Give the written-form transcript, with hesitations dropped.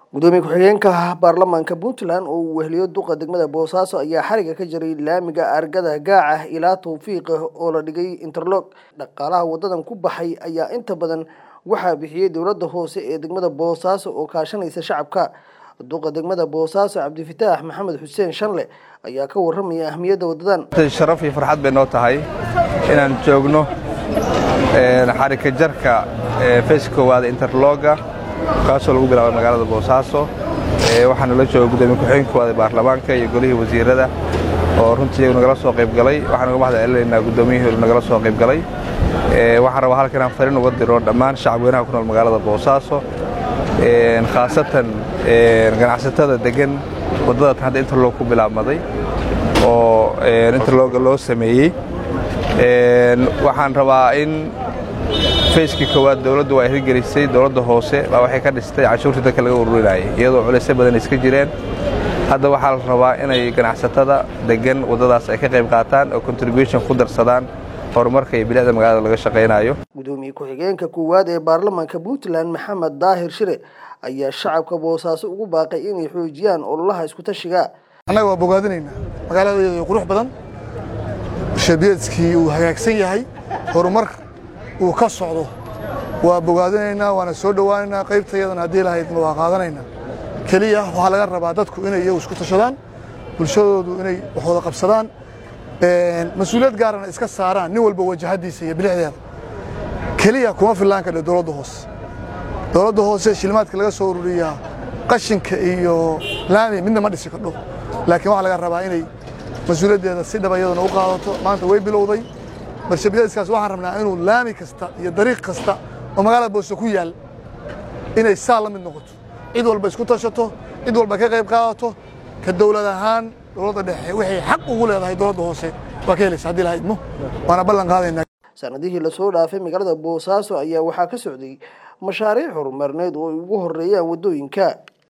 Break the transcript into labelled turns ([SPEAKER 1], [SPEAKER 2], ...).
[SPEAKER 1] gudoomiye ku-xigeenka baarlamaanka Puntland oo uu weheliyo duqa degmada Boosaaso ayaa xariga ka jiray laamiga argada gaaca ilaa Tawfiiq oo la dhigay interlock. Dhaqaalaha wadadan ku baxay ayaa inta badan waxaa bixiyay dowladda hoose ee degmada Boosaaso oo kaashanaysa shacabka. duqa degmada Boosaaso Cabdifataax Maxamed Xuseen Shanle ayaa ka warramay ahmiyadda wadadan.
[SPEAKER 2] sharaf iyo farxad bay noo tahay inaan joogno xariga jarka feeska waada interlocka kaasoo lagu bilaabay magaalada Boosaaso. waxaan la joogay gudoomiye ku-xigeenka waada baarlamaanka iyo golihii wasiirada oo runtii nagala soo qayb galay. waxaan uga mahadcelinaynaa gudoomiyihii nagala soo qayb galay. waxaan rabaa halkan aan fariin uga diro dhammaan shacabweynaha ku nool magaalada Boosaaso, khaasatan ganacsatada degan wadada hadda interlock ku bilaabmaday oo interlock loo sameeyay. waxaan rabaa in feeski koowaad dawladdu way hirgelisay, dawladda hoose baa waxay ka dhistay cashuurta dadka laga ururinayay iyadoo culeysyo badan iska jireen. hadda waxaa la rabaa inay ganacsatada degan wadadaas ay ka qayb qaataan oo contribution ku darsadaan horumarka iyo bilicda magaalada laga shaqeynayo.
[SPEAKER 1] gudoomiye ku-xigeenka koowaad ee baarlamaanka Puntland Maxamed Daahir Shire ayaa shacabka Boosaaso ugu baaqay inay xoojiyaan ololaha isku tashiga.
[SPEAKER 3] anaga waa bogaadinaynaa magaalada qurux badan, shabeedkii uu hagaagsan yahay, horumar uu ka socdo. waa bogaadinaynaa, waana soo dhawaanaynaa, qaybtayadana haddii lahayd ma waa qaadanaynaa. kaliya waxaa laga rabaa dadku inay iyagu isku tashadaan, bulshadoodu inay wax wada qabsadaan, mas-uuliyad gaarana iska saaraan, nin walba wajahadiisa iyo bilicdeeda. kaliya kuma filaan kardhe dowladda hoose. dowladda hoose shilmaadka laga soo ururiyaa qashinka iyo laami midna ma dhisi kardho, laakiin waxaa laga rabaa inay mas-uuliyaddeeda si dhab iyaduna u qaadato. maanta way bilowday barshabiyeedkaas. waxaan rabnaa inuu laami kasta iyo dariiq kasta oo magaalada Boosaaso ku yaal inay saa la mid noqoto, cid walba isku tashato, cid walba ka qayb qaadato. ka dowlad ahaan dowladda dhexe waxay xaq ugu leedahay dowladda hoose waa ka helaysa haddii lahayd waana ballan qaadaynaa.
[SPEAKER 1] sanadihii la soo dhaafay magaalada Boosaaso ayaa waxaa ka socday mashaariic horumarineed oo ugu horeeyaan wadooyinka.